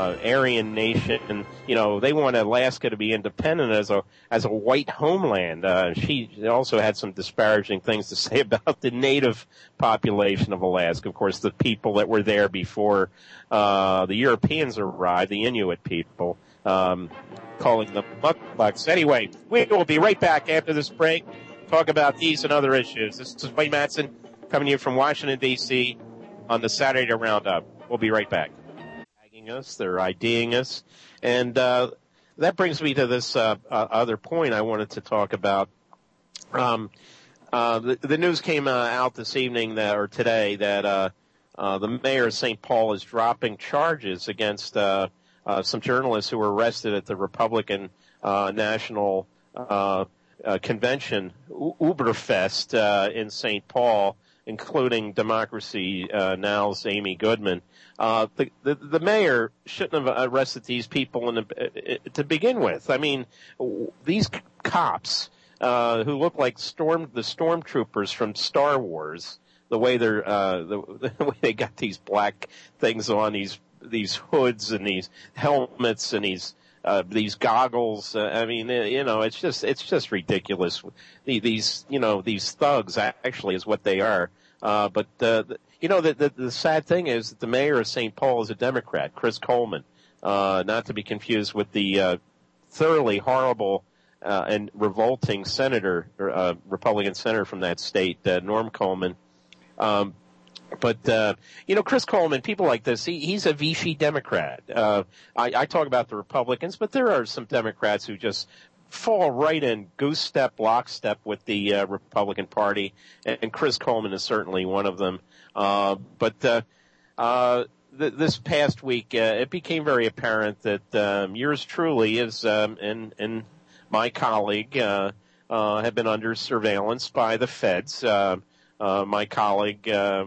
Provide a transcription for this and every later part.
Aryan nation, and they want Alaska to be independent as a white homeland. She also had some disparaging things to say about the native population of Alaska. Of course, the people that were there before the Europeans arrived, the Inuit people, calling them mudbugs. Anyway, we will be right back after this break. Talk about these and other issues. This is Wayne Madsen coming to you from Washington, D.C. on the Saturday Roundup. We'll be right back. They're IDing us. And that brings me to this other point I wanted to talk about. The news came out this evening today that the mayor of St. Paul is dropping charges against some journalists who were arrested at the Republican National Convention, Uberfest, in St. Paul, including Democracy Now's Amy Goodman. The mayor shouldn't have arrested these people to begin with. I mean, these cops who look like the stormtroopers from Star Wars, the way the way they got these black things on, these hoods and these helmets and these goggles. I mean, it's just ridiculous. These thugs actually is what they are. But the sad thing is that the mayor of St. Paul is a Democrat, Chris Coleman, not to be confused with the thoroughly horrible and revolting senator, Republican senator from that state, Norm Coleman. But Chris Coleman, people like this, he's a Vichy Democrat. I talk about the Republicans, but there are some Democrats who just fall right in lockstep with the Republican Party, and Chris Coleman is certainly one of them. But this past week, it became very apparent that yours truly is and my colleague have been under surveillance by the feds. My colleague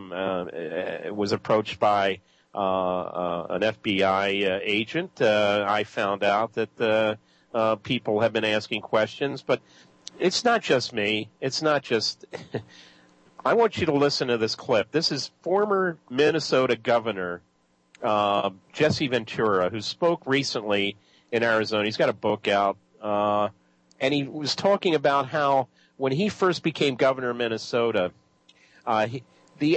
was approached by an FBI agent. I found out that people have been asking questions, but it's not just me. It's not just. I want you to listen to this clip. This is former Minnesota Governor Jesse Ventura, who spoke recently in Arizona. He's got a book out, and he was talking about how when he first became governor of Minnesota, the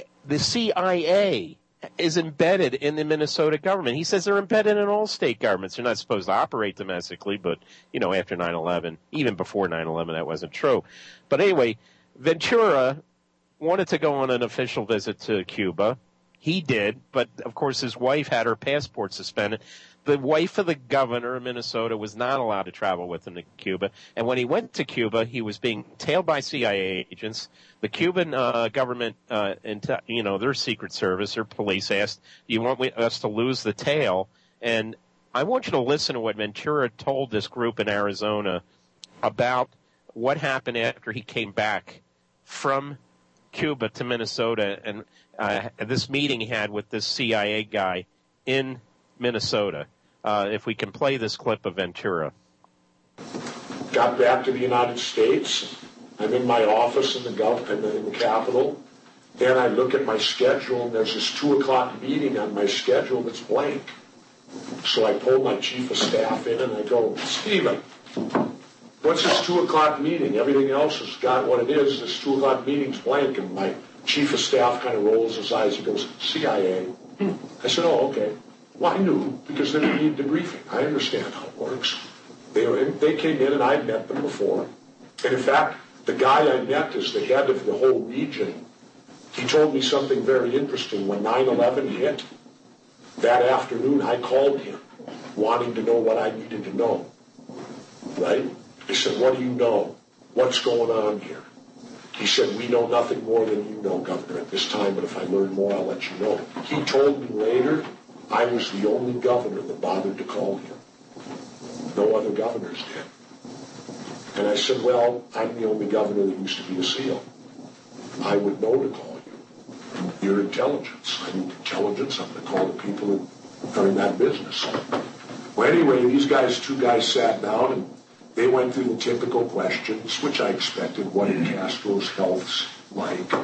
CIA is embedded in the Minnesota government. He says they're embedded in all state governments. They're not supposed to operate domestically, but, after 9/11, even before 9/11, that wasn't true. But anyway, Ventura wanted to go on an official visit to Cuba. He did, but of course his wife had her passport suspended. The wife of the governor of Minnesota was not allowed to travel with him to Cuba. And when he went to Cuba, he was being tailed by CIA agents. The Cuban government, their Secret Service, their police asked, "Do you want us to lose the tail?" And I want you to listen to what Ventura told this group in Arizona about what happened after he came back from Cuba to Minnesota and this meeting he had with this CIA guy in Minnesota. If we can play this clip of Ventura. Got back to the United States. I'm in my office in the Capitol. Then I look at my schedule, and there's this 2:00 meeting on my schedule that's blank. So I pull my chief of staff in, and I go, "Stephen, what's this 2:00 meeting? Everything else has got what it is. This 2:00 meeting's blank." And my chief of staff kind of rolls his eyes. He goes, "CIA." I said, "Oh, okay." Well, I knew, because they didn't need debriefing. I understand how it works. They came in, and I'd met them before. And in fact, the guy I met is the head of the whole region. He told me something very interesting. When 9/11 hit, that afternoon I called him, wanting to know what I needed to know. Right? I said, "What do you know? What's going on here?" He said, "We know nothing more than you know, Governor, at this time, but if I learn more, I'll let you know." He told me later I was the only governor that bothered to call him. No other governors did. And I said, "Well, I'm the only governor that used to be a SEAL. I would know to call you. You're intelligence. I need intelligence. I'm going to call the people that are in that business." Well, anyway, two guys sat down, and they went through the typical questions, which I expected. What is Castro's health like?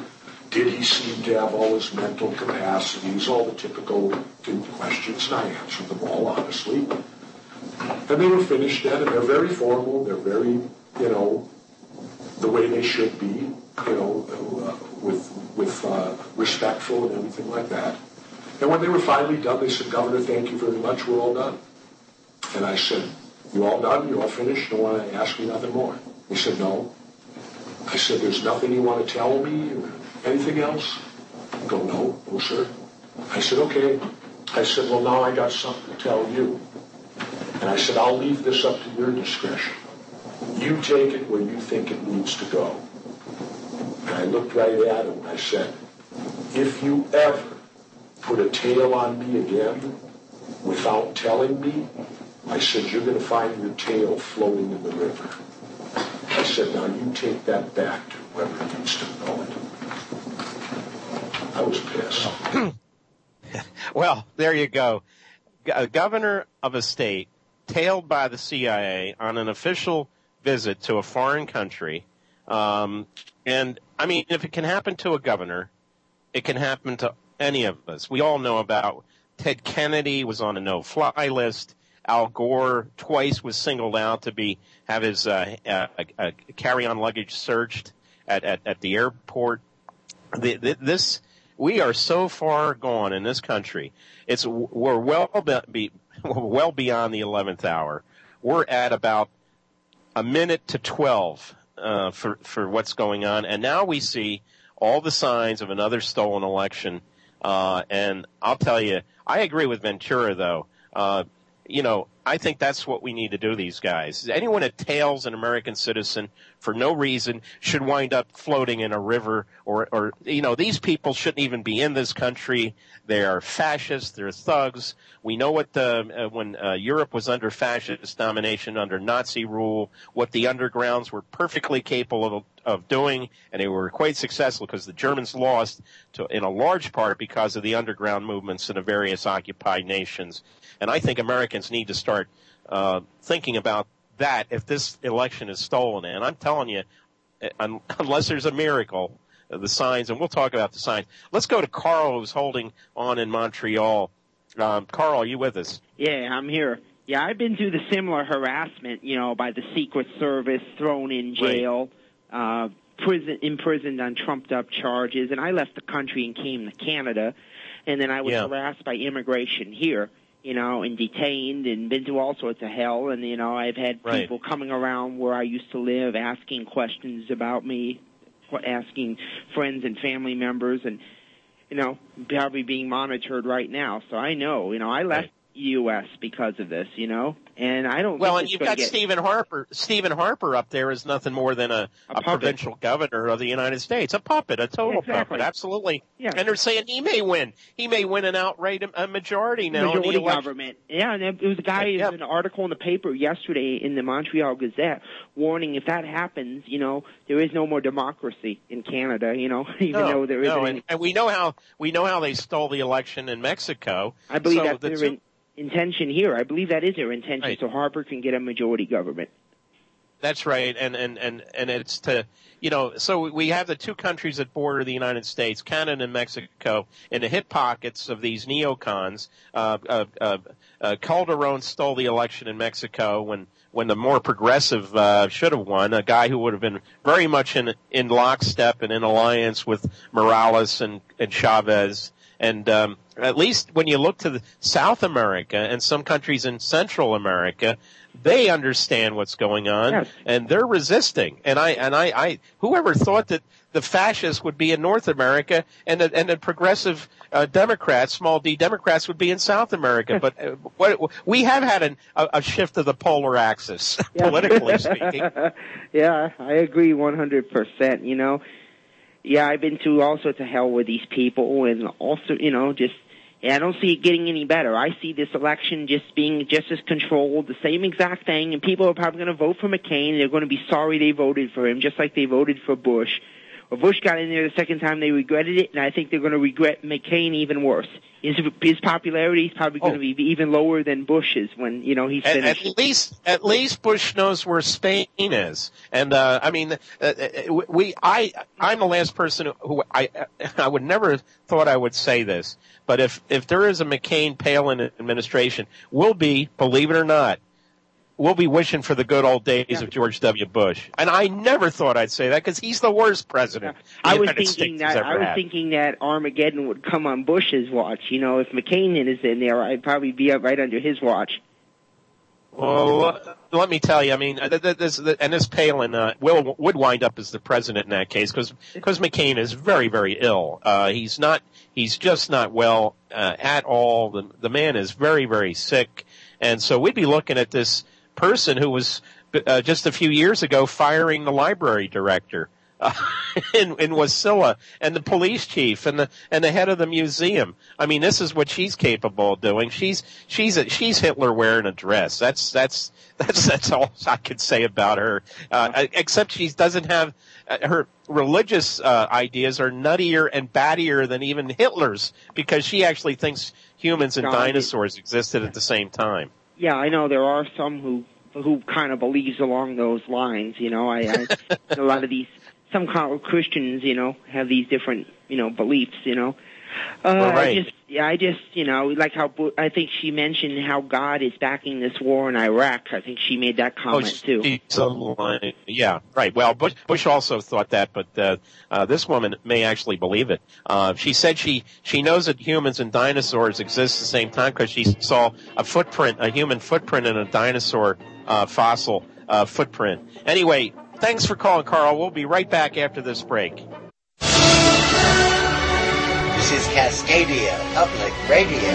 Did he seem to have all his mental capacities, all the typical questions, and I answered them all honestly. And they were finished then, and they're very formal, they're very, the way they should be, with respectful and everything like that. And when they were finally done, they said, Governor, thank you very much, we're all done. And I said, you all done? You all finished? You don't want to ask me nothing more? He said, no. I said, there's nothing you want to tell me or anything else? I go, no, sir. I said, okay. I said, well, now I got something to tell you. And I said, I'll leave this up to your discretion. You take it where you think it needs to go. And I looked right at him and I said, if you ever put a tail on me again without telling me, I said, you're going to find your tail floating in the river. I said, now you take that back to whoever needs to know it. I was pissed. Well, there you go. A governor of a state tailed by the CIA on an official visit to a foreign country. And, I mean, if it can happen to a governor, it can happen to any of us. We all know about Ted Kennedy was on a no-fly list. Al Gore twice was singled out to have his carry-on luggage searched at the airport. We are so far gone in this country. We're well beyond the 11th hour. We're at about a minute to 12 for what's going on, and now we see all the signs of another stolen election. And I'll tell you, I agree with Ventura though. I think that's what we need to do, these guys. Anyone that tails an American citizen for no reason should wind up floating in a river or these people shouldn't even be in this country. They are fascists. They're thugs. We know what when Europe was under fascist domination, under Nazi rule, what the undergrounds were perfectly capable of doing, and they were quite successful because the Germans lost in a large part because of the underground movements in the various occupied nations. And I think Americans need to start thinking about that if this election is stolen. And I'm telling you, unless there's a miracle, the signs, and we'll talk about the signs. Let's go to Carl, who's holding on in Montreal. Carl, are you with us? Yeah, I'm here. Yeah, I've been through the similar harassment, by the Secret Service, thrown in jail, right. Imprisoned on trumped-up charges, and I left the country and came to Canada, and then I was harassed by immigration here. And detained and been through all sorts of hell. And, I've had people coming around where I used to live asking questions about me, asking friends and family members and, probably being monitored right now. So I know, I left the U.S. because of this, and I don't Well, and you've got Stephen Harper. Stephen Harper up there is nothing more than a provincial governor of the United States. A puppet, a total puppet, absolutely. Yeah. And they're saying he may win. He may win an outright majority now. Majority government. Yeah, and it was a guy who an article in the paper yesterday in the Montreal Gazette warning if that happens, there is no more democracy in Canada, though there is. And we know how they stole the election in Mexico. I believe that's their intention here. I believe that is their intention, so Harper can get a majority government. That's right, and it's to, so we have the two countries that border the United States, Canada and Mexico, in the hip pockets of these neocons. Calderon stole the election in Mexico when the more progressive should have won, a guy who would have been very much in lockstep and in alliance with Morales and Chavez. And at least when you look to South America and some countries in Central America, they understand what's going on, and they're resisting. And I whoever thought that the fascists would be in North America and the progressive Democrats, small d Democrats, would be in South America. But we have had a shift of the polar axis, politically speaking. Yeah, I agree 100%. Yeah, I've been through all sorts of hell with these people, and also, I don't see it getting any better. I see this election just being just as controlled, the same exact thing, and people are probably going to vote for McCain. They're going to be sorry they voted for him, just like they voted for Bush Bush got in there the second time, they regretted it, and I think they're going to regret McCain even worse. His popularity is probably going to be even lower than Bush's when, he's finished. At least Bush knows where Spain is. And, I'm the last person who I would never thought I would say this, but if there is a McCain-Palin administration, we'll be, believe it or not, we'll be wishing for the good old days of George W. Bush. And I never thought I'd say that because he's the worst president I was thinking that Armageddon would come on Bush's watch. If McCain is in there, I'd probably be right under his watch. Well, let me tell you, this Palin would wind up as the president in that case because McCain is very, very ill. He's just not well at all. The man is very, very sick. And so we'd be looking at this person who was just a few years ago firing the library director in Wasilla and the police chief and the head of the museum. This is what she's capable of doing. She's Hitler wearing a dress. That's all I could say about her. Except she doesn't have her religious ideas are nuttier and battier than even Hitler's because she actually thinks humans and dinosaurs existed at the same time. Yeah, I know there are some who kind of believes along those lines. I a lot of some kind of Christians, have these different, beliefs. Right. I just, like how I think she mentioned how God is backing this war in Iraq. I think she made that comment too. Yeah, right. Well, Bush also thought that, but this woman may actually believe it. She said she knows that humans and dinosaurs exist at the same time because she saw a human footprint in a dinosaur fossil footprint. Anyway, thanks for calling, Carl. We'll be right back after this break. This is Cascadia Public Radio.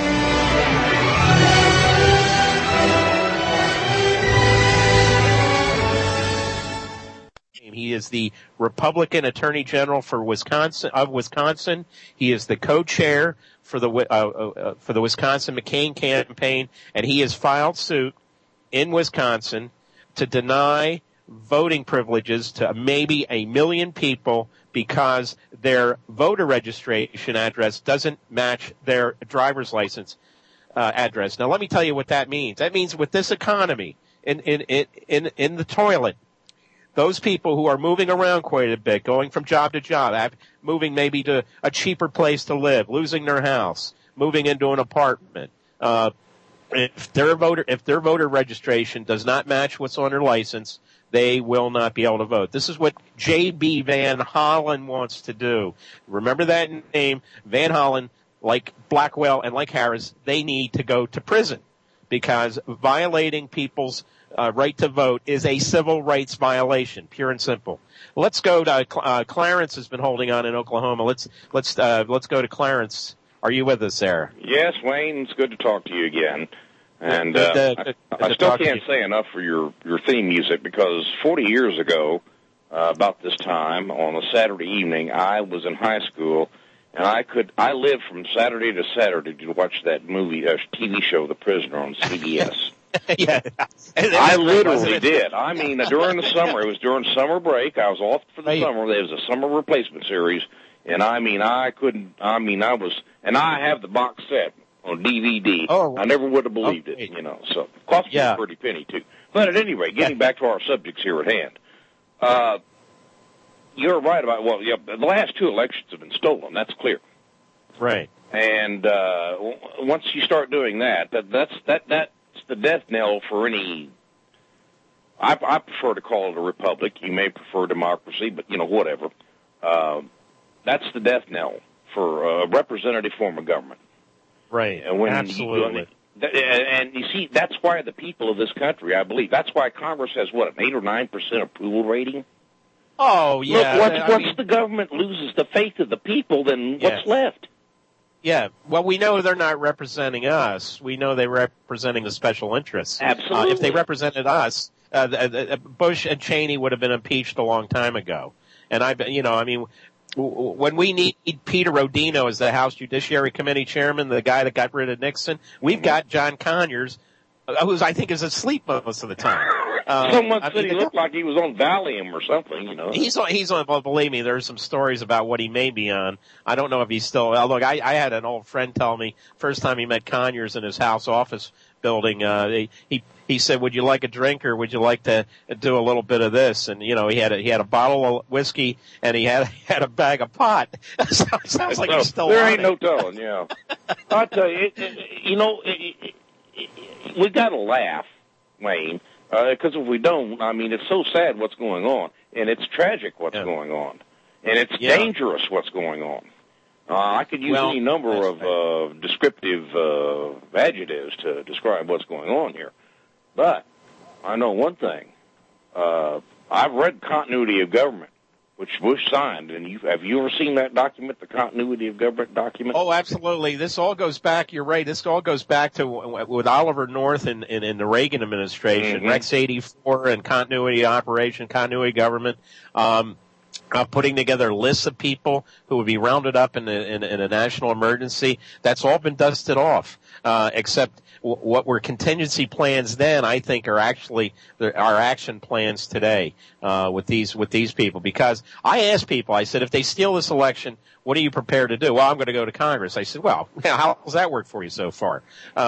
He is the Republican Attorney General for Wisconsin. He is the co-chair for the Wisconsin McCain campaign, and he has filed suit in Wisconsin to deny voting privileges to maybe 1 million people because their voter registration address doesn't match their driver's license address. Now, let me tell you what that means. That means with this economy in the toilet, those people who are moving around quite a bit, going from job to job, moving maybe to a cheaper place to live, losing their house, moving into an apartment, if their voter registration does not match what's on their license, they will not be able to vote. This is what J.B. Van Hollen wants to do. Remember that name, Van Hollen, like Blackwell and like Harris, they need to go to prison because violating people's right to vote is a civil rights violation, pure and simple. Let's go to Clarence has been holding on in Oklahoma. Let's go to Clarence. Are you with us there? Yes, Wayne. It's good to talk to you again. And I still can't say enough for your theme music because 40 years ago, about this time on a Saturday evening, I was in high school, and I lived from Saturday to Saturday to watch that TV show, The Prisoner, on CBS. Yeah, I literally did. During the summer, it was during summer break. I was off for the summer. There was a summer replacement series, and I have the box set on DVD. Oh, I never would have believed it, so it cost me a pretty penny, too. But at any rate, getting back to our subjects here at hand, you're right about, the last 2 elections have been stolen. That's clear. Right. And once you start doing that's the death knell for any. I prefer to call it a republic. You may prefer democracy, but whatever. That's the death knell for a representative form of government. Right. Absolutely. And you see, that's why the people of this country, I believe, that's why Congress has an 8 or 9% approval rating. Oh yeah. Look, once the government loses the faith of the people, then what's left? Yeah, well, we know they're not representing us. We know they're representing the special interests. Absolutely. If they represented us, Bush and Cheney would have been impeached a long time ago. And when we need Peter Rodino as the House Judiciary Committee chairman, the guy that got rid of Nixon, we've got John Conyers, who I think is asleep most of the time. Someone said he looked like he was on Valium or something, you know. He's on, well, believe me, there's some stories about what he may be on. I don't know if he's still, look, I had an old friend tell me, first time he met Conyers in his house office building, he said, would you like a drink or would you like to do a little bit of this? And, you know, he had a bottle of whiskey and he had a bag of pot. So it sounds like he's still there ain't no telling, yeah. I'll tell you, we gotta laugh, Wayne, because if we don't, I mean, it's so sad what's going on, and it's tragic what's going on, and it's dangerous what's going on. I could use any number of descriptive adjectives to describe what's going on here. But I know one thing. I've read Continuity of Government, which Bush signed, and have you ever seen that document, the Continuity of Government document? Oh, absolutely. This all goes back, you're right, this all goes back to with Oliver North in the Reagan administration, Rex 84 and Continuity Operation, Continuity Government, putting together lists of people who would be rounded up in a national emergency. That's all been dusted off, except what were contingency plans then, I think, are actually our action plans today with these people. Because I asked people, I said, if they steal this election, what are you prepared to do? Well, I'm going to go to Congress. I said, well, how does that work for you so far?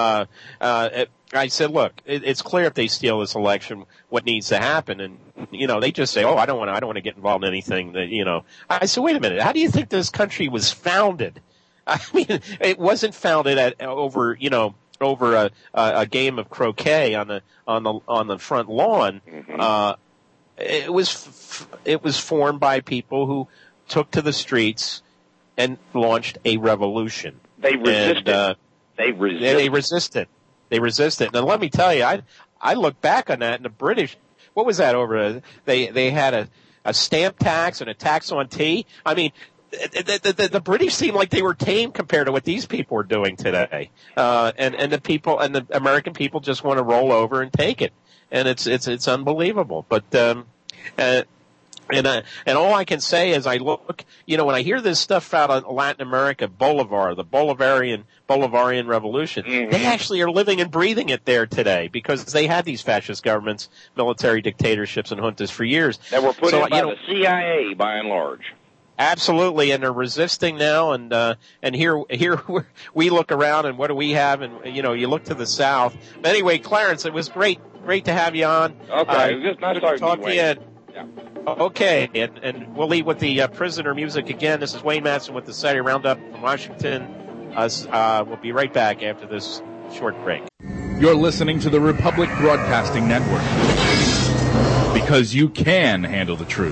I said, look, it's clear if they steal this election, what needs to happen. And, you know, they just say, oh, I don't want to get involved in anything that, you know. I said, wait a minute, how do you think this country was founded? I mean, it wasn't founded over a game of croquet on the front lawn. It was formed by people who took to the streets and launched a revolution. They resisted. They resisted. And let me tell you, I look back on that, and the British, what was that over? They had a stamp tax and a tax on tea. I mean, the British seemed like they were tame compared to what these people are doing today. And the American people just want to roll over and take it. And it's unbelievable. But, and all I can say is I look, you know, when I hear this stuff out of Latin America, Bolivar, the Bolivarian revolution, they actually are living and breathing it there today because they had these fascist governments, military dictatorships and juntas for years. That were put in by the CIA by and large. Absolutely, and they're resisting now, and here we look around, and what do we have? And you know, you look to the south. But anyway, Clarence, it was great to have you on. Okay, it was just nice talking to you. Yeah. Okay, and we'll leave with the prisoner music again. This is Wayne Madsen with the Saturday Roundup from Washington. We'll be right back after this short break. You're listening to the Republic Broadcasting Network because you can handle the truth.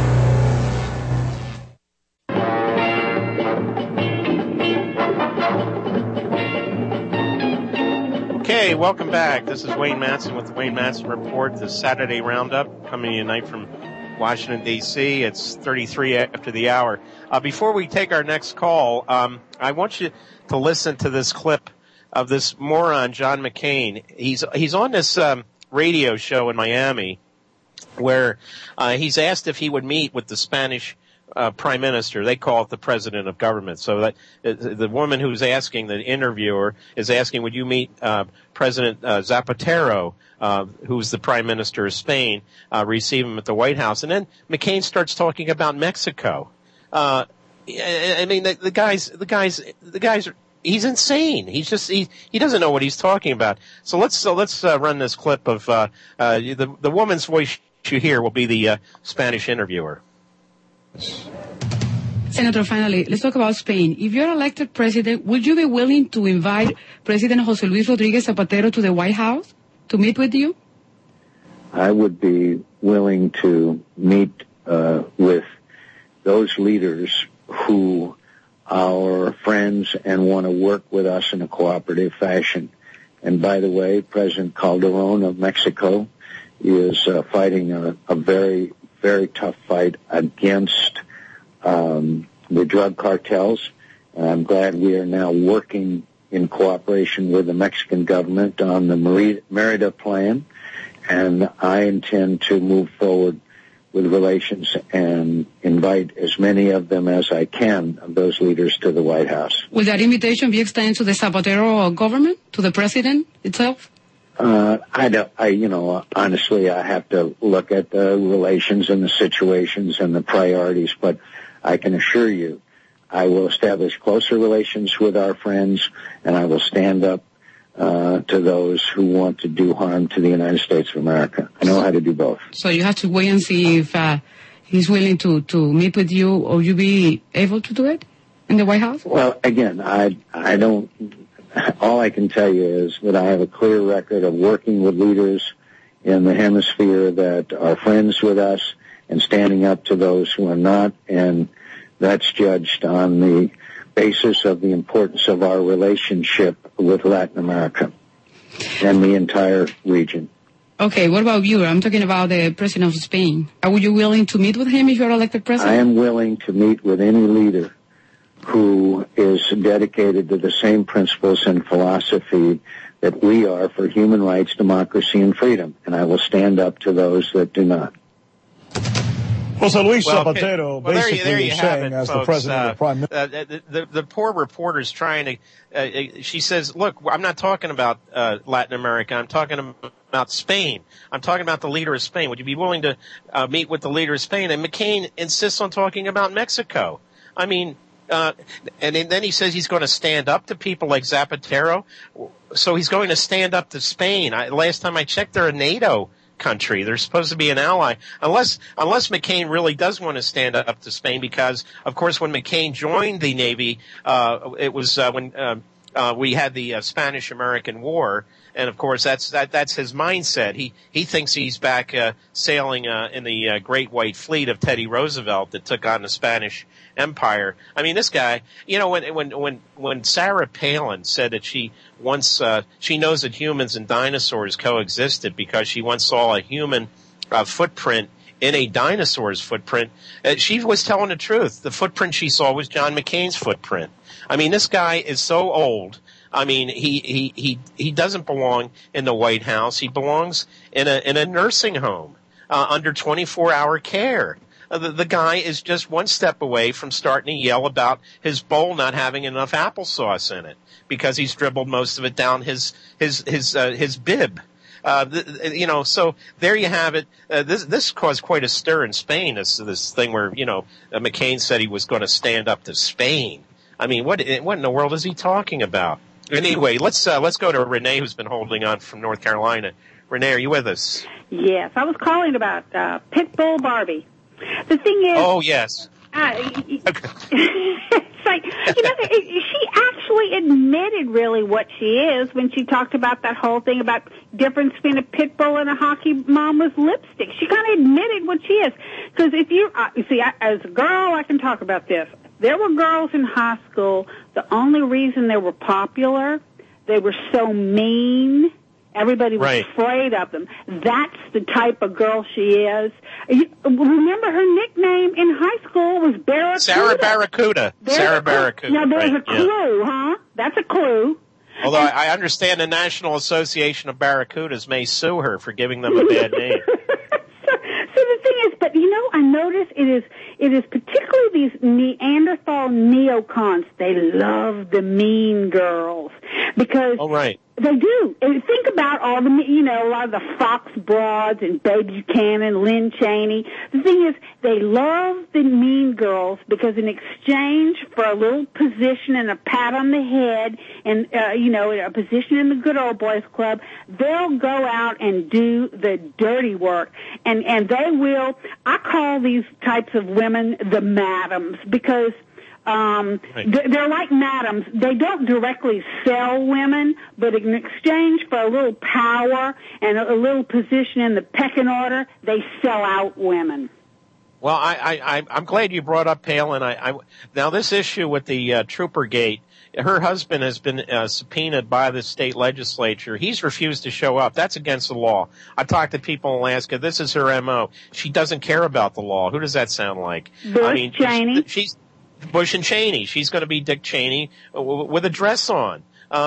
Okay, welcome back. This is Wayne Madsen with the Wayne Madsen Report, the Saturday Roundup, coming to you tonight from Washington, D.C. It's 33 after the hour. Before we take our next call, I want you to listen to this clip of this moron, John McCain. He's on this radio show in Miami where he's asked if he would meet with the Spanish prime minister. They call it the president of government. So that the woman who's asking, the interviewer, is asking, would you meet President Zapatero, who's the prime minister of Spain, receive him at the White House? And then McCain starts talking about Mexico. I mean, the guy's he's insane. He doesn't know what he's talking about. So let's run this clip of the woman's voice you hear will be the Spanish interviewer. Senator, finally, let's talk about Spain. If you're elected president, would you be willing to invite President José Luis Rodríguez Zapatero to the White House to meet with you? I would be willing to meet with those leaders who are friends and want to work with us in a cooperative fashion. And by the way, President Calderón of Mexico is fighting a very, very tough fight against the drug cartels. And I'm glad we are now working in cooperation with the Mexican government on the Merida plan. And I intend to move forward with relations and invite as many of them as I can, of those leaders, to the White House. Will that invitation be extended to the Zapatero government, to the president itself? Honestly, I have to look at the relations and the situations and the priorities, but I can assure you, I will establish closer relations with our friends, and I will stand up to those who want to do harm to the United States of America. I know how to do both. So you have to wait and see if he's willing to meet with you, or you be able to do it in the White House? Well, again, I don't. All I can tell you is that I have a clear record of working with leaders in the hemisphere that are friends with us and standing up to those who are not, and that's judged on the basis of the importance of our relationship with Latin America and the entire region. Okay, what about you? I'm talking about the president of Spain. Are you willing to meet with him if you're elected president? I am willing to meet with any leader who is dedicated to the same principles and philosophy that we are for human rights, democracy, and freedom. And I will stand up to those that do not. Jose Luis Zapatero basically there you saying, it, as folks, the president of the prime minister. The poor reporter's trying to, she says, look, I'm not talking about Latin America. I'm talking about Spain. I'm talking about the leader of Spain. Would you be willing to meet with the leader of Spain? And McCain insists on talking about Mexico. I mean, and then he says he's going to stand up to people like Zapatero. So he's going to stand up to Spain. Last time I checked, they're a NATO country. They're supposed to be an ally. Unless McCain really does want to stand up to Spain, because, of course, when McCain joined the Navy, it was when we had the Spanish-American War. And of course, that's his mindset. He thinks he's back sailing in the Great White Fleet of Teddy Roosevelt that took on the Spanish Empire. I mean, this guy, you know, when Sarah Palin said that she once she knows that humans and dinosaurs coexisted because she once saw a human footprint in a dinosaur's footprint, she was telling the truth. The footprint she saw was John McCain's footprint. I mean, this guy is so old. I mean, he doesn't belong in the White House. He belongs in a nursing home under 24-hour care. The guy is just one step away from starting to yell about his bowl not having enough applesauce in it because he's dribbled most of it down his bib. You know, so there you have it. This caused quite a stir in Spain. This thing where, you know, McCain said he was going to stand up to Spain. I mean, what in the world is he talking about? Anyway, let's go to Renee, who's been holding on from North Carolina. Renee, are you with us? Yes, I was calling about Pitbull Barbie. The thing is, oh yes, it's like, you know, she actually admitted really what she is when she talked about that whole thing about difference between a pit bull and a hockey mom with lipstick. She kind of admitted what she is. Because if you see, as a girl, I can talk about this. There were girls in high school, the only reason they were popular, they were so mean, everybody was afraid of them. That's the type of girl she is. Remember her nickname in high school was Barracuda. Sarah Barracuda. Sarah Barracuda. Now there's a clue, huh? That's a clue. Although I understand the National Association of Barracudas may sue her for giving them a bad name. So the thing is, but you know, I notice it is particularly these Neanderthal neocons. They love the mean girls because they do. And think about all the, you know, a lot of the Fox Broads and Baby Buchanan, Lynn Cheney. The thing is, they love the mean girls because in exchange for a little position and a pat on the head and, you know, a position in the good old boys club, they'll go out and do the dirty work. And they will, I call these types of women the madams because they're like madams. They don't directly sell women, but in exchange for a little power and a little position in the pecking order, they sell out women. Well, I'm glad you brought up Palin. Now this issue with the Troopergate, her husband has been subpoenaed by the state legislature. He's refused to show up. That's against the law. I talked to people in Alaska. This is her MO. She doesn't care about the law. Who does that sound like? Cheney. She's Bush and Cheney. She's going to be Dick Cheney with a dress on.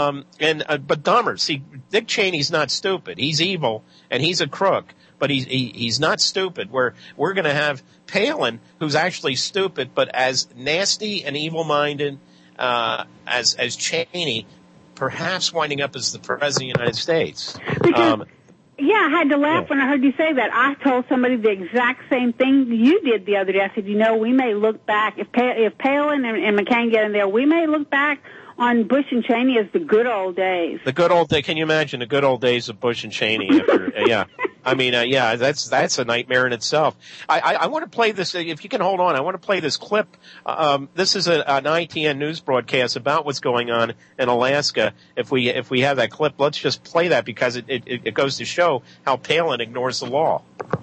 But dumber. See, Dick Cheney's not stupid. He's evil and he's a crook, but he's not stupid. We're going to have Palin, who's actually stupid, but as nasty and evil-minded as Cheney. perhaps winding up as the President of the United States. Because, I had to laugh when I heard you say that. I told somebody the exact same thing you did the other day. I said, we may look back, if Palin and McCain get in there, we may look back on Bush and Cheney as the good old days. The good old days. Can you imagine the good old days of Bush and Cheney? After, that's a nightmare in itself. I want to play this, if you can hold on, I want to play this clip. This is an ITN news broadcast about what's going on in Alaska. If we have that clip, let's just play that because it goes to show how Palin ignores the law.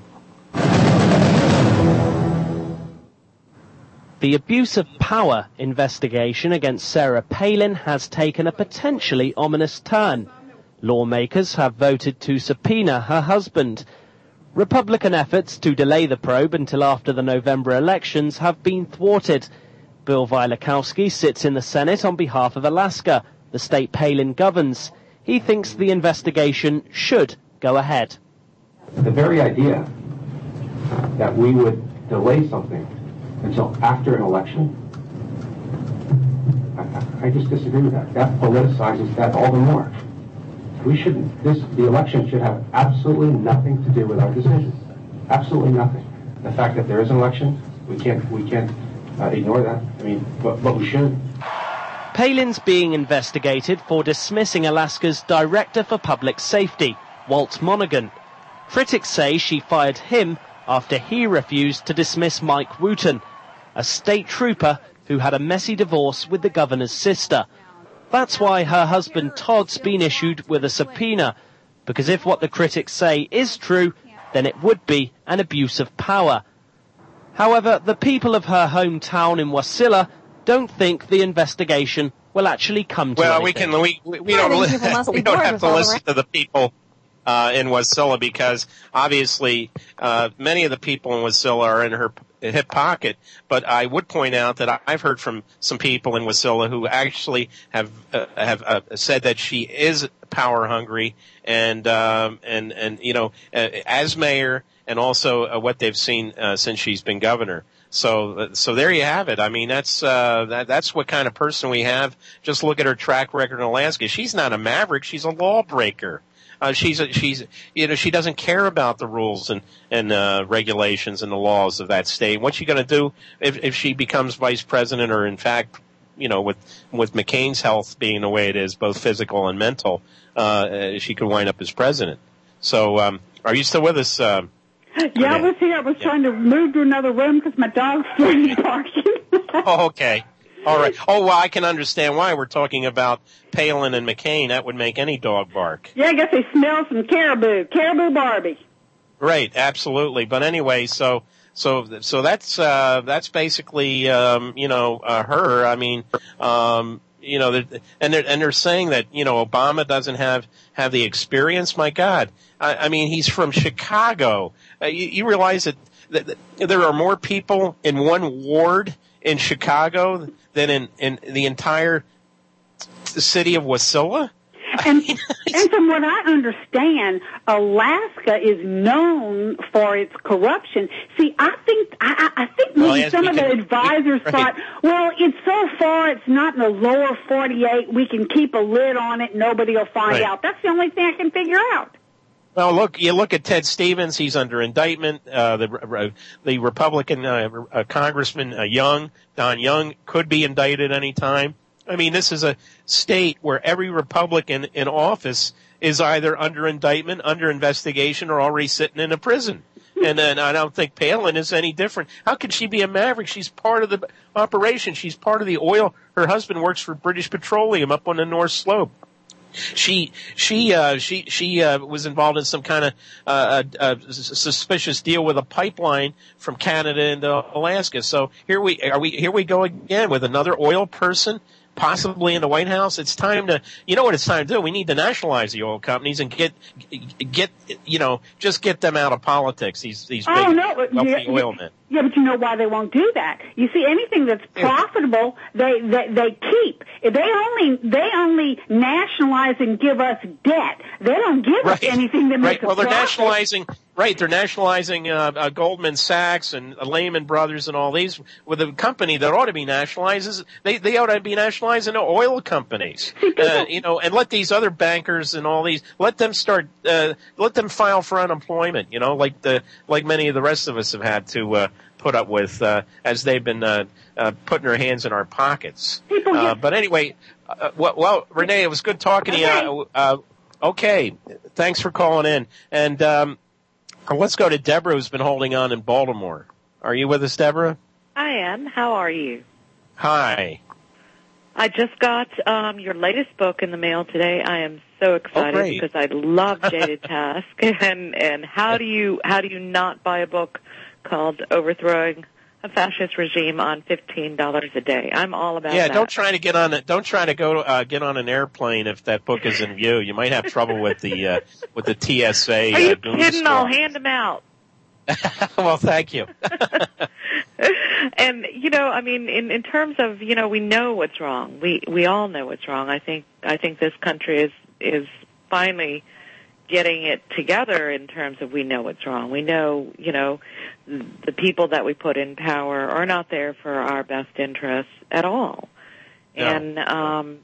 The abuse of power investigation against Sarah Palin has taken a potentially ominous turn. Lawmakers have voted to subpoena her husband. Republican efforts to delay the probe until after the November elections have been thwarted. Bill Wylakowski sits in the Senate on behalf of Alaska, the state Palin governs. He thinks the investigation should go ahead. The very idea that we would delay something until after an election, I just disagree with that. That politicizes that all the more. We shouldn't. The election should have absolutely nothing to do with our decisions. Absolutely nothing. The fact that there is an election, we can't ignore that. But we should. Palin's being investigated for dismissing Alaska's Director for Public Safety, Walt Monaghan. Critics say she fired him after he refused to dismiss Mike Wooten, a state trooper who had a messy divorce with the governor's sister. That's why her husband Todd's been issued with a subpoena, because if what the critics say is true, then it would be an abuse of power. However, the people of her hometown in Wasilla don't think the investigation will actually come to anything. We don't have to listen to the people in Wasilla because obviously many of the people in Wasilla are in her hip pocket. But I would point out that I've heard from some people in Wasilla who actually have said that she is power hungry and as mayor and also what they've seen since she's been governor. So there you have it. I mean, that's what kind of person we have. Just look at her track record in Alaska. She's not a maverick. She's a lawbreaker. She doesn't care about the rules and regulations and the laws of that state. What's she going to do if she becomes vice president or in fact, with McCain's health being the way it is, both physical and mental, she could wind up as president. So, are you still with us? I was here. I was trying to move to another room because my dog's started barking. Oh, okay. All right. Oh, well, I can understand why we're talking about Palin and McCain. That would make any dog bark. Yeah, I guess they smell some caribou Barbie. Right, absolutely. But anyway, so that's basically her. I mean, and they're saying that Obama doesn't have the experience. My God, I mean, he's from Chicago. You realize that there are more people in one ward in Chicago than in the entire city of Wasilla? And from what I understand, Alaska is known for its corruption. See, I think maybe some of the advisors thought, well, it's so far, it's not in the lower 48. We can keep a lid on it. Nobody will find out. That's the only thing I can figure out. Well, you look at Ted Stevens. He's under indictment. The Republican Congressman Don Young, could be indicted any time. I mean, this is a state where every Republican in office is either under indictment, under investigation, or already sitting in a prison. And then I don't think Palin is any different. How could she be a maverick? She's part of the operation. She's part of the oil. Her husband works for British Petroleum up on the North Slope. She was involved in some kind of suspicious deal with a pipeline from Canada into Alaska. So here we go again with another oil person, possibly in the White House. It's time to, what it's time to do? We need to nationalize the oil companies and get them out of politics. These big wealthy oil men. Yeah, but you know why they won't do that? You see, anything that's profitable, they keep. They only nationalize and give us debt. They don't give us anything that makes a profit. They're nationalizing Goldman Sachs and Lehman Brothers and all these with a company that ought to be nationalized. They ought to be nationalizing oil companies, and let these other bankers and all these let them file for unemployment. Like many of the rest of us have had to put up with as they've been putting their hands in our pockets. But anyway, well, Renee, it was good talking to you. Okay, thanks for calling in, and let's go to Deborah, who's been holding on in Baltimore. Are you with us, Deborah? I am. How are you? Hi. I just got your latest book in the mail today. I am so excited because I love Jaded Task. And how do you not buy a book called Overthrowing a Fascist Regime on $15 a day? I'm all about that. Yeah, don't try to get on an airplane if that book is in view. You might have trouble with the TSA. Are you kidding? I'll hand them out. Well, thank you. And in terms of we know what's wrong. We all know what's wrong. I think this country is finally getting it together in terms of we know what's wrong. We know the people that we put in power are not there for our best interests at all. No. And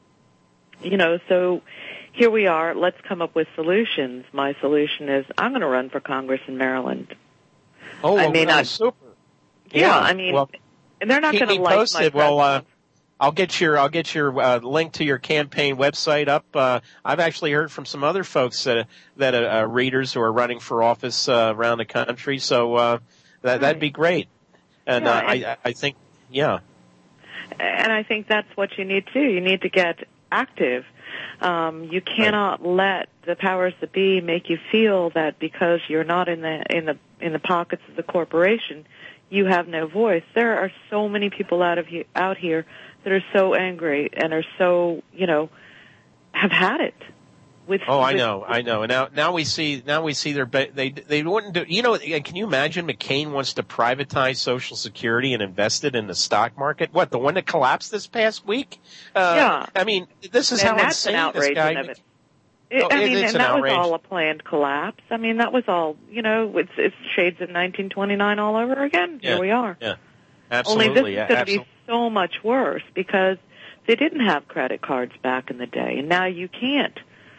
so here we are. Let's come up with solutions. My solution is I'm going to run for Congress in Maryland. Oh, super. Yeah, and they're not going to like posted. My I'll get your link to your campaign website up. I've actually heard from some other folks that readers who are running for office around the country. So that'd be great. And I think. And I think that's what you need to do. You need to get active. You cannot let the powers that be make you feel that because you're not in the pockets of the corporation, you have no voice. There are so many people out here that are so angry and are so have had it. I know. And now we see they wouldn't do. Can you imagine McCain wants to privatize Social Security and invest it in the stock market? What, the one that collapsed this past week? Yeah. This is how insane this guy. And that was all a planned collapse. That was all, it's shades of 1929 all over again. Yeah. Here we are. Yeah, absolutely. Only this is going to be so much worse because they didn't have credit cards back in the day, and now you can't.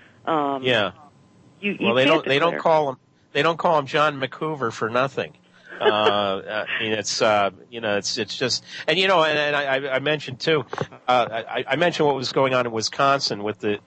They don't call him John McHoover for nothing. It's just, and I mentioned too, I mentioned what was going on in Wisconsin with the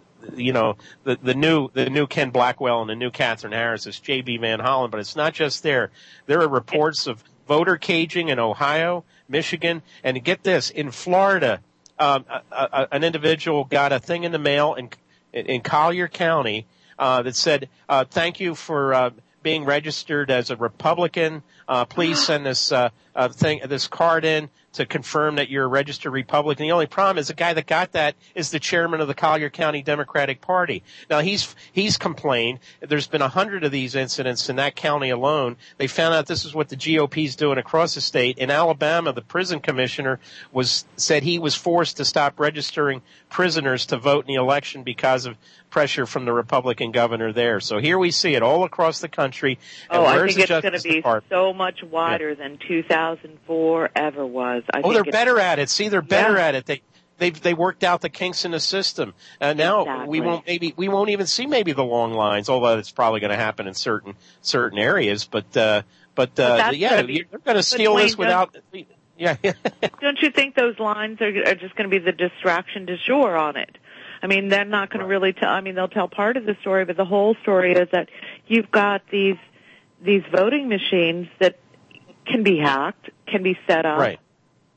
new Ken Blackwell and the new Catherine Harris, it's J.B. Van Hollen, but it's not just there. There are reports of voter caging in Ohio, Michigan, and get this, in Florida, an individual got a thing in the mail in Collier County that said, thank you for being registered as a Republican. Please send this card in to confirm that you're a registered Republican. The only problem is the guy that got that is the chairman of the Collier County Democratic Party. Now he's complained. There's been 100 of these incidents in that county alone. They found out this is what the GOP's doing across the state. In Alabama, the prison commissioner said he was forced to stop registering prisoners to vote in the election because of pressure from the Republican governor there. So here we see it all across the country. And I think it's going to be so much wider than 2004 ever was. They're better at it. See, they're better at it. They worked out the kinks in the system. Now we won't even see maybe the long lines, although it's probably going to happen in certain areas. But they're going to steal this without. Yeah. Don't you think those lines are just going to be the distraction du jour on it? They're not going to really tell. They'll tell part of the story, but the whole story is that you've got these voting machines that can be hacked, can be set up. Right.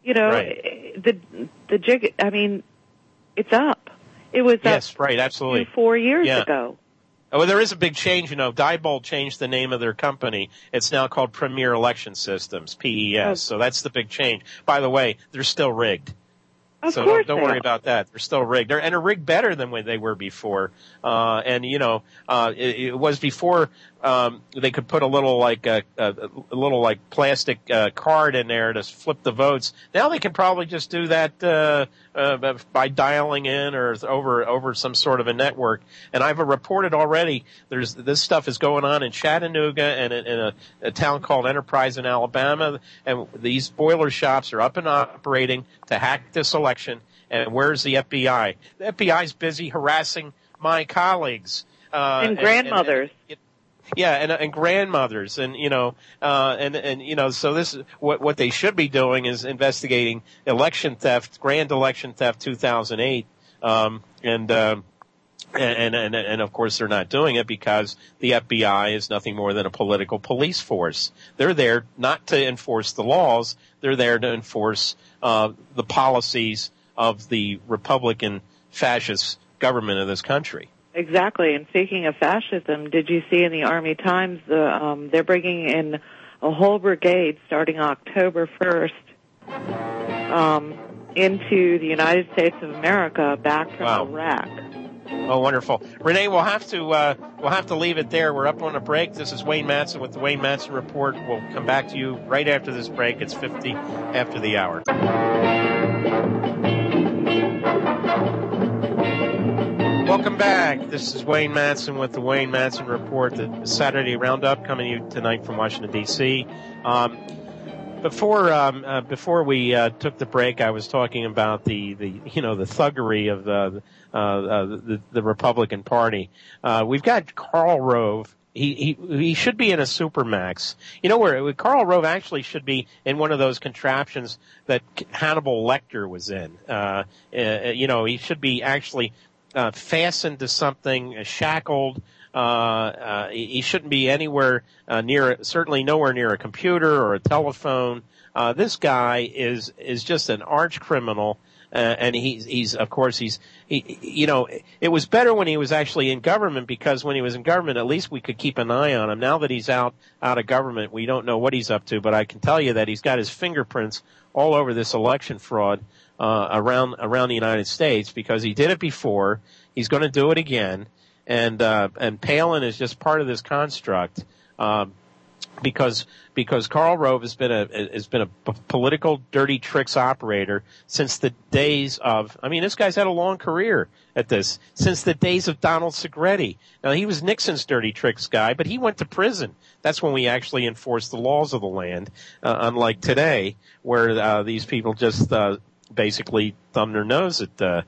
The jig. It's up. It was up. Yes, right. Absolutely. 4 years ago. Well, there is a big change. Diebold changed the name of their company. It's now called Premier Election Systems, PES. So that's the big change. By the way, they're still rigged. So don't worry about that. They're still rigged. They're rigged better than when they were before. It was before they could put a little plastic card in there to flip the votes. Now they can probably just do that by dialing in or over some sort of a network. And I've reported already. This stuff is going on in Chattanooga and in a town called Enterprise in Alabama, and these boiler shops are up and operating to hack this election. And where's the FBI? The FBI's busy harassing my colleagues and grandmothers. And grandmothers, and so this is what they should be doing is investigating election theft, grand election theft 2008, and of course they're not doing it because the FBI is nothing more than a political police force. They're there not to enforce the laws; they're there to enforce the policies of the Republican fascist government of this country. Exactly. And speaking of fascism, did you see in the Army Times they're bringing in a whole brigade starting October 1st into the United States of America back from Iraq. Oh, wonderful. Renee, we'll have to leave it there. We're up on a break. This is Wayne Madsen with the Wayne Madsen Report. We'll come back to you right after this break. It's 50 after the hour. Welcome back. This is Wayne Madsen with the Wayne Madsen Report, the Saturday Roundup, coming to you tonight from Washington, D.C. Before we took the break, I was talking about the thuggery of the Republican Party. We've got Karl Rove. He should be in a supermax. Where Karl Rove actually should be in one of those contraptions that Hannibal Lecter was in. He should be actually fastened to something, shackled. He shouldn't be anywhere certainly nowhere near a computer or a telephone. This guy is just an arch criminal. And it was better when he was actually in government, because when he was in government, at least we could keep an eye on him. Now that he's out of government, we don't know what he's up to, but I can tell you that he's got his fingerprints all over this election fraud, around the United States, because he did it before. He's going to do it again. And Palin is just part of this construct, because Karl Rove has been a political dirty tricks operator since the days of, this guy's had a long career at this, since the days of Donald Segretti. Now, he was Nixon's dirty tricks guy, but he went to prison. That's when we actually enforced the laws of the land, unlike today, where these people just basically thumb their nose at the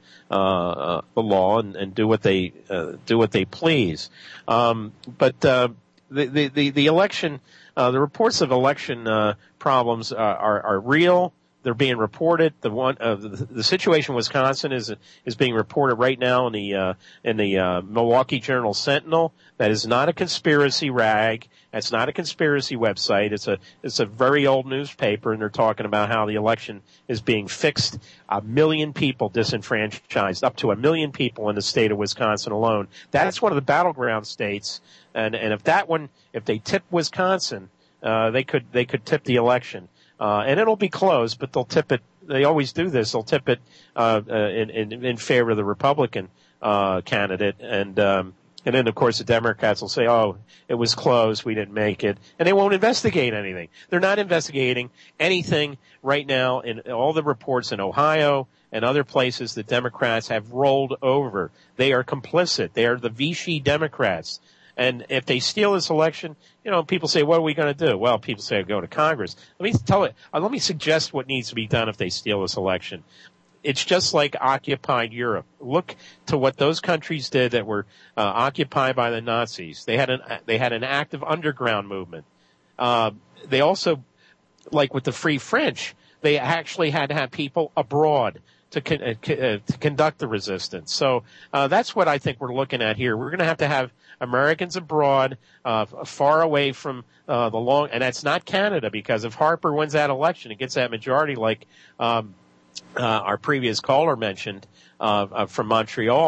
law and do what they please. But the election, the reports of election problems are real. They're being reported. The situation in Wisconsin is being reported right now in the Milwaukee Journal Sentinel. That is not a conspiracy rag. That's not a conspiracy website. It's a very old newspaper, and they're talking about how the election is being fixed. 1 million people disenfranchised, up to 1 million people in the state of Wisconsin alone. That's one of the battleground states, and if they tip Wisconsin, they could tip the election. And it'll be close, but they'll tip it. They always do this. They'll tip it in favor of the Republican candidate, and then of course the Democrats will say, "Oh, it was close. We didn't make it," and they won't investigate anything. They're not investigating anything right now. In all the reports in Ohio and other places, the Democrats have rolled over. They are complicit. They are the Vichy Democrats. And if they steal this election, people say, what are we going to do? Well, people say, go to Congress. Let me suggest what needs to be done if they steal this election. It's just like occupied Europe. Look to what those countries did that were occupied by the Nazis. They had an active underground movement. They also, like with the Free French, they actually had to have people abroad to conduct the resistance. So that's what I think we're looking at here. We're going to have Americans abroad, far away from and that's not Canada, because if Harper wins that election and gets that majority, like our previous caller mentioned from Montreal,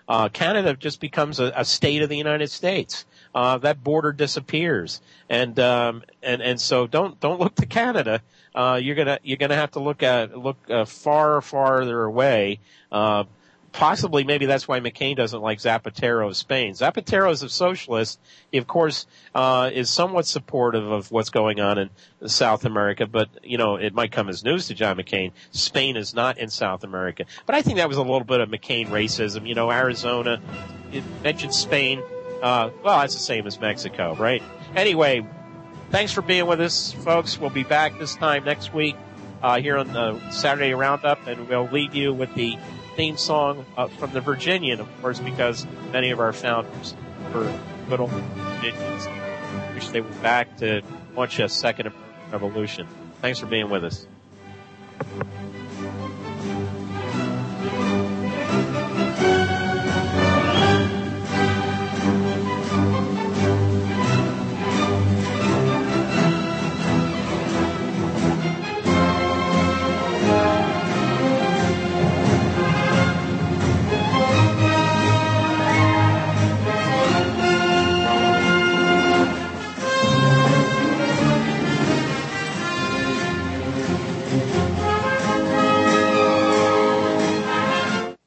Canada just becomes a state of the United States. That border disappears, and so don't look to Canada. You're gonna have to look far farther away. Possibly, maybe that's why McCain doesn't like Zapatero of Spain. Zapatero is a socialist. He, of course, is somewhat supportive of what's going on in South America, but, it might come as news to John McCain. Spain is not in South America. But I think that was a little bit of McCain racism. Arizona, it mentioned Spain. Well, that's the same as Mexico, right? Anyway, thanks for being with us, folks. We'll be back this time next week here on the Saturday Roundup, and we'll leave you with the theme song from the Virginian, of course, because many of our founders were good old Virginians. Wish they were back to launch a second American revolution. Thanks for being with us.